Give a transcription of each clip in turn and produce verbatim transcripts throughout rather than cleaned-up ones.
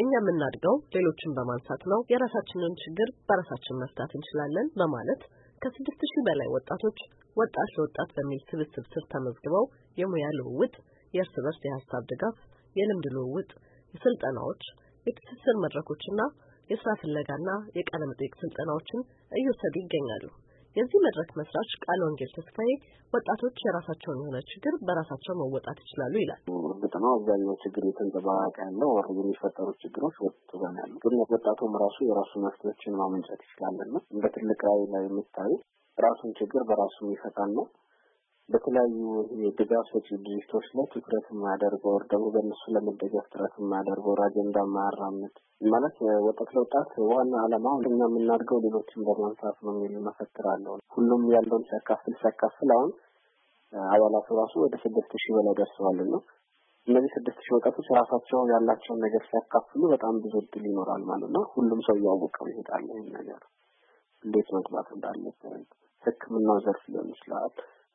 እኛ የምናድገው ሌሎችን በማንሳት ነው የራሳችንን ችግር በራሳችን መፍታት እንችላለን በማለት ከስድስት ሺህ በላይ ወጣቶች ወጣት ለወጣት በሚል ስብስብ ስር ተመዝግበው የሙያ ልውውጥ የእርስ በርስ የሐሳብ ድጋፍ የልምድ ልውውጥ የስልጠናዎች የትስስር መድረኮችና የስራ ፍለጋና የቃለ መጠይቅ ስልጠናዎችን እየወሰዱ ይገኛሉ። የዚህ መድረክ መስራች ቃለ ወንጌል ተስፋዬ ወጣቶች የራሳቸውን የሆነ ችግር በራሳቸው መወጣት ይችላሉ ይላል። በጣም አብዛኛው ችግር የተንጸባረቀ ያለው ወር የሚፈጠሩ ችግሮች ወጥተው ያሉ ግን ወጣቱም ራሱ የራሱ መፍትሄዎችን ማመንጨት ይችላልና እንደ ትልቅ ራዕይ ላይ የሚታይ ራሱን ችግር በራሱ ይፈታል ነው። በተለያዩ የድጋፍ ሰጪ ድርጅቶች ላይ ትኩረት ማድረገው ደግሞ በእነሱ ለመደገፍ ጥረት ማድረገው አጀንዳ ማራመድ ማለት ወጣት ለወጣት ዋና ዓላማው እኛ የምናድገው ሌሎችን በማንሳት ነው የሚል መፈክር አለው። ሁሉም ያለውን ሲያካፍል ሲያካፍል አሁን አባላቱ ራሱ ወደ ስድስት ሺህ በላይ ደርሰዋልና እነዚህ ስድስት ሺህ ወጣቶች ራሳቸው ያላቸውን ነገር ሲያካፍሉ በጣም ብዙ እድል ይኖራል ማለት ነው። ሁሉም ሰው ያወቀው ይሄዳል ይሄን ነገር እንዴት መግባት እንዳለበት ሕክምናው ዘርፍ ሊሆን ይችላል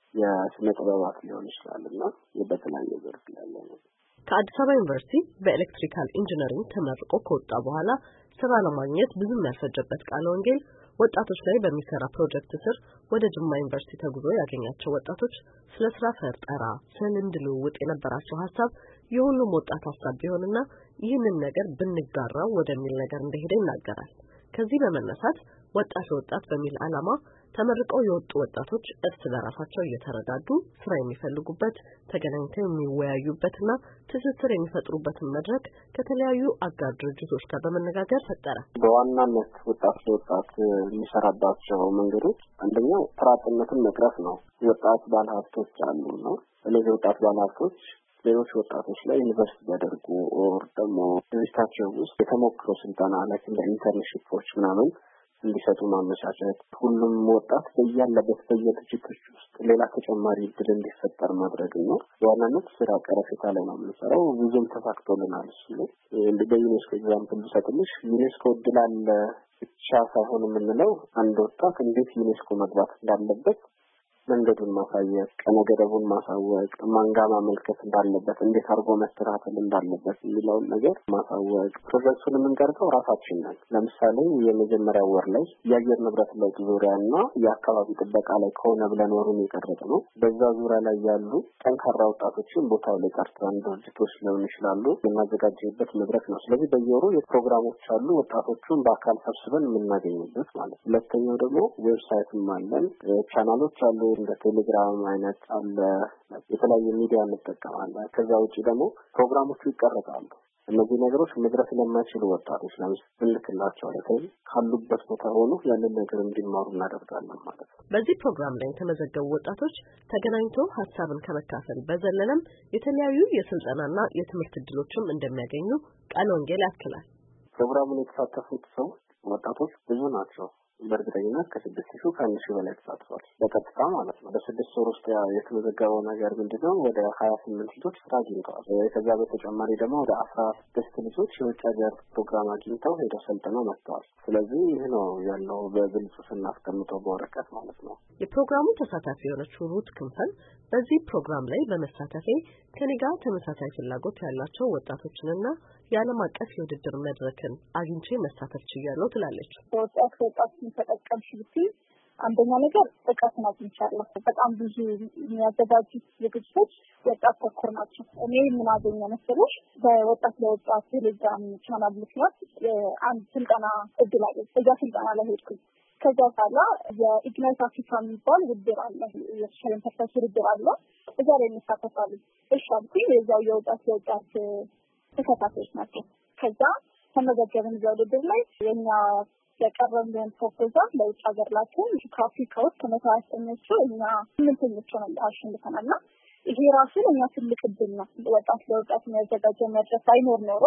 የስነ ጥበባት ሊሆን ይችላልና የበተለያየ ዘርፍ ላይ ነው። ከአዲስ አበባ ዩኒቨርሲቲ በኤሌክትሪካል ኢንጂነሪንግ ተመርቆ ከወጣ በኋላ ስራ ለማግኘት ብዙም ያልፈጀበት ቃለ ወንጌል ወጣቶች ላይ በሚሰራ ፕሮጀክት ስር ወደ ጅማ ዩኒቨርሲቲ ተጉዞ ያገኛቸው ወጣቶች ስለ ስራ ፈጠራ ስለ ልምድ ልውውጥ የነበራቸው ሐሳብ የሁሉም ወጣት ሐሳብ ቢሆንና ይህንን ነገር ብንጋራው ወደሚል ነገር እንደሄደ ይናገራል። ከዚህ በመነሳት ወጣት ወጣት በሚል ዓላማ ተመርቀው የወጡ ወጣቶች እርስ በራሳቸው እየተረዳዱ ስራ የሚፈልጉበት ተገናኝተው የሚወያዩበትና ትስስር የሚፈጥሩበትን መድረክ ከተለያዩ አጋር ድርጅቶች ጋር በመነጋገር ፈጠረ። በዋናነት ወጣት ወጣት የሚሰራባቸው መንገዶች አንደኛው ስራ አጥነትን መቅረፍ ነው። ወጣት ባለሀብቶች አሉ ነው። እነዚህ ወጣት ባለሀብቶች ሌሎች ወጣቶች ላይ ኢንቨስት ያደርጉ ኦር ደግሞ ድርጅታቸው ውስጥ የተሞክሮ ስልጠና ላይ ኢንተርንሺፖች ምናምን እንዲሰጡ ማመቻቸት ሁሉም ወጣት በያለበት በየድርጅቶች ውስጥ ሌላ ተጨማሪ እድል እንዲፈጠር ማድረግ ነው። በዋናነት ስራ ቀረፌታ ላይ ነው የምንሰራው። ብዙም ተሳክቶልናል። እሱ እንደ በዩኔስኮ ኤግዛምፕል ብሰጥልሽ ዩኔስኮ እድል አለ ብቻ ሳይሆን የምንለው አንድ ወጣት እንዴት ዩኔስኮ መግባት እንዳለበት መንገዱን ማሳየት ቀነ ገደቡን ማሳወቅ ማንጋ ማመልከት እንዳለበት እንዴት አድርጎ መስተካከል እንዳለበት የሚለውን ነገር ማሳወቅ ፕሮጀክቱን የምንቀርጸው ራሳችን ነን። ለምሳሌ የመጀመሪያው ወር ላይ የአየር ንብረት ለውጥ ዙሪያና የአካባቢ ጥበቃ ላይ ከሆነ ብለን ወሩን የቀረጽነው በዛ ዙሪያ ላይ ያሉ ጠንካራ ወጣቶችን ቦታው ላይ ቀርጸን ድርጅቶች ሊሆኑ ይችላሉ የምናዘጋጅበት መድረክ ነው። ስለዚህ በየወሩ የፕሮግራሞች አሉ ወጣቶቹን በአካል ሰብስበን የምናገኝበት ማለት ነው። ሁለተኛው ደግሞ ዌብሳይትም አለን ቻናሎች አሉ እንደ ቴሌግራም አይነት አለ የተለያየ ሚዲያ እንጠቀማለን። ከዛ ውጪ ደግሞ ፕሮግራሞቹ ይቀርጻሉ። እነዚህ ነገሮች መድረስ ለማይችሉ ወጣቶች ለምሳሌ ልክላቸው ለታይ ካሉበት ቦታ ሆኖ ያንን ነገር እንዲማሩ እናደርጋለን ማለት ነው። በዚህ ፕሮግራም ላይ የተመዘገቡ ወጣቶች ተገናኝተው ሐሳብን ከመካፈል በዘለለም የተለያዩ የስልጠናና የትምህርት እድሎችም እንደሚያገኙ ቃለ ወንጌል ያክላል። ፕሮግራሙን የተሳተፉት ሰው ወጣቶች ብዙ ናቸው። በእርግጠኝነት ከስድስት ሺህ ከአንድ ሺህ በላይ ተሳትፏል በቀጥታ ማለት ነው። በስድስት ወር ውስጥ የተመዘገበው ነገር ምንድነው ወደ ሀያ ስምንት ልጆች ስራ አግኝተዋል። ከዛ በተጨማሪ ደግሞ ወደ አስራ ስድስት ልጆች የውጭ ሀገር ፕሮግራም አግኝተው ሄደው ሰልጥነው መጥተዋል። ስለዚህ ይህ ነው ያለው በግልጽ ስናስቀምጠው በወረቀት ማለት ነው። የፕሮግራሙ ተሳታፊ የሆነችው ሩት ክንፈል በዚህ ፕሮግራም ላይ በመሳተፌ ከኔ ጋር ተመሳሳይ ፍላጎት ያላቸው ወጣቶችንና የዓለም አቀፍ የውድድር መድረክን አግኝቼ መሳተፍ ችያለሁ ትላለች። ወጣት ወጣት ተጠቀምሽ ብትይ አንደኛ ነገር እውቀትን አግኝቻለሁ። በጣም ብዙ የሚያዘጋጁት ዝግጅቶች ወጣት ተኮር ናቸው። እኔ ምን አገኘ መሰለሽ በወጣት ለወጣት ቴሌግራም ቻናል ምክንያት አንድ ስልጠና እድል አገኘሁ። እዛ ስልጠና ላይ ሄድኩኝ። ከዛ በኋላ የኢግናይት አፍሪካ የሚባል ውድድር አለ የሶሻል ኢንተርፕራይዝ ውድድር አለ። እዛ ላይ እንሳተፋለን። እሺ አልኩኝ። የዛው የወጣት ለወጣት ተከታታዮች ናቸው። ከዛ ተመዘገብን። እዛ ውድድር ላይ የኛ የቀረበልን ፕሮፖዛል ለውጭ ሀገር ላከን። ከአፍሪካ ውስጥ ከመታሰኞቹ እኛ ስምንተኞቹ ነው አሸንፈናልና ይሄ ራሱ ለኛ ትልቅ እድል ነው። ወጣት ለወጣት የሚያዘጋጀው መድረክ ባይኖር ኖሮ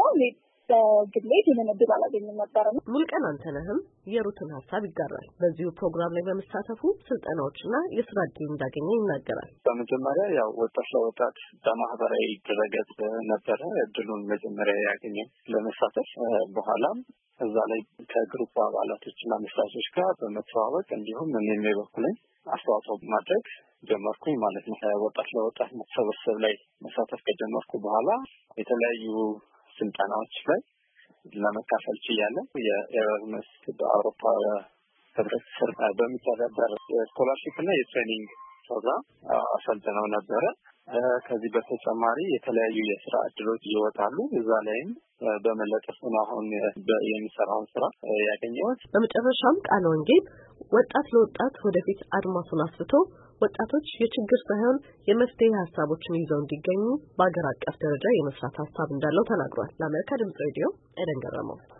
በግሌ ይሄንን እድል አላገኝም ነበር። ሙልቀን አንተነህም የሩትን ሐሳብ ይጋራል። በዚሁ ፕሮግራም ላይ በመሳተፉ ስልጠናዎችና የስራ እድል እንዳገኘ ይናገራል። በመጀመሪያ ያው ወጣት ለወጣት በማህበራዊ ድረገጽ ነበረ እድሉን መጀመሪያ ያገኘው ለመሳተፍ። በኋላም እዛ ላይ ከግሩፕ አባላቶችና መስራቾች ጋር በመተዋወቅ እንዲሁም እኔም በበኩሌ አስተዋጽኦ ማድረግ ጀመርኩኝ ማለት ነው። ወጣት ለወጣት መሰብሰብ ላይ መሳተፍ ከጀመርኩ በኋላ የተለያዩ ስልጠናዎች ላይ ለመካፈል ችያለሁ። የኤራዝመስ በአውሮፓ ህብረት ስር በሚተዳደር የስኮላርሺፕ እና የትሬኒንግ ፕሮግራም አሰልጥነው ነበረ። ከዚህ በተጨማሪ የተለያዩ የስራ እድሎች ይወጣሉ። እዛ ላይም በመለጠፍ ነው አሁን የሚሰራውን ስራ ያገኘሁት። በመጨረሻም ቃለ ወንጌል ወጣት ለወጣት ወደፊት አድማሱን አስፍቶ ወጣቶች የችግር ሳይሆን የመፍትሄ ሀሳቦችን ይዘው እንዲገኙ በአገር አቀፍ ደረጃ የመስራት ሀሳብ እንዳለው ተናግሯል። ለአሜሪካ ድምጽ ሬዲዮ ኤደን ገረመው።